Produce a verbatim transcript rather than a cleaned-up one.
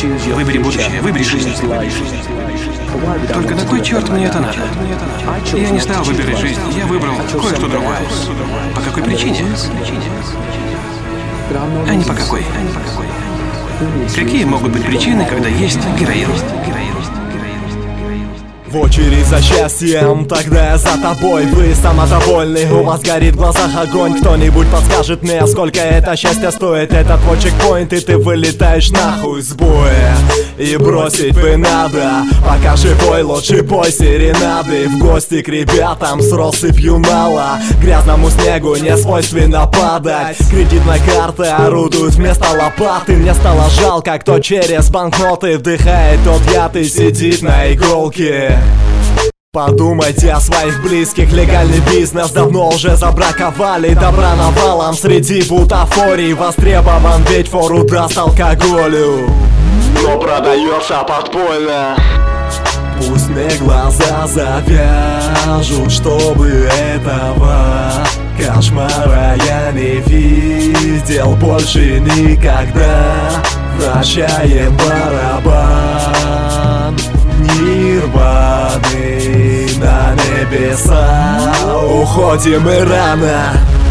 Выбери будущее, выбери жизнь. Только на кой черт мне это надо? Я не стал выбирать жизнь, я выбрал кое-что другое. По какой причине? А не по какой. Какие могут быть причины, когда есть героин? В очередь за счастьем, тогда я за тобой. Вы самодовольны, у вас горит в глазах огонь. Кто-нибудь подскажет мне, сколько это счастье стоит? Это твой чекпоинт, и ты вылетаешь нахуй с боя. И бросить бы надо, пока живой, лучше пой серенады. В гости к ребятам с россыпью нала. Грязному снегу не свойственно падать. Кредитная карта орудует вместо лопаты. Мне стало жалко, кто через банкноты вдыхает тот яд и сидит на иголке. Подумайте о своих близких, легальный бизнес давно уже забраковали. Добра навалом среди бутафорий, востребован, ведь фору даст алкоголю. Но продается подпольно. Пусть мне глаза завяжут, чтобы этого кошмара я не видел больше никогда. Прощаем барабан нирваны на небеса. Уходим мы рано.